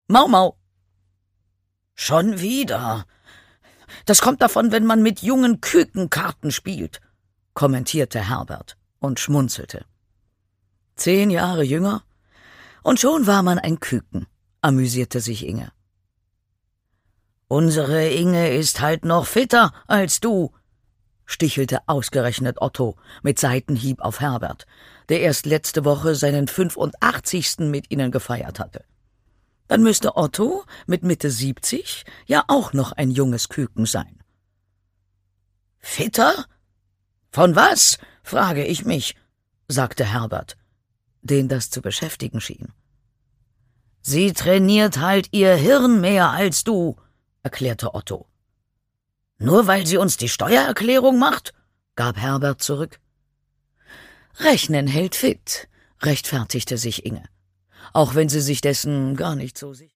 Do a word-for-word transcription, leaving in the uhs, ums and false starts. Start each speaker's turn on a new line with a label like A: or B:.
A: Mau, mau. Schon wieder. Das kommt davon, wenn man mit jungen Küken Karten spielt, kommentierte Herbert und schmunzelte. Zehn Jahre jünger und schon war man ein Küken, amüsierte sich Inge. Unsere Inge ist halt noch fitter als du, stichelte ausgerechnet Otto mit Seitenhieb auf Herbert, der erst letzte Woche seinen fünfundachtzigsten mit ihnen gefeiert hatte. Dann müsste Otto mit Mitte siebzig ja auch noch ein junges Küken sein. Fitter? Von was? Frage ich mich, sagte Herbert, den das zu beschäftigen schien. Sie trainiert halt ihr Hirn mehr als du, erklärte Otto. Nur weil sie uns die Steuererklärung macht? Gab Herbert zurück. Rechnen hält fit, rechtfertigte sich Inge, auch wenn sie sich dessen gar nicht so sicher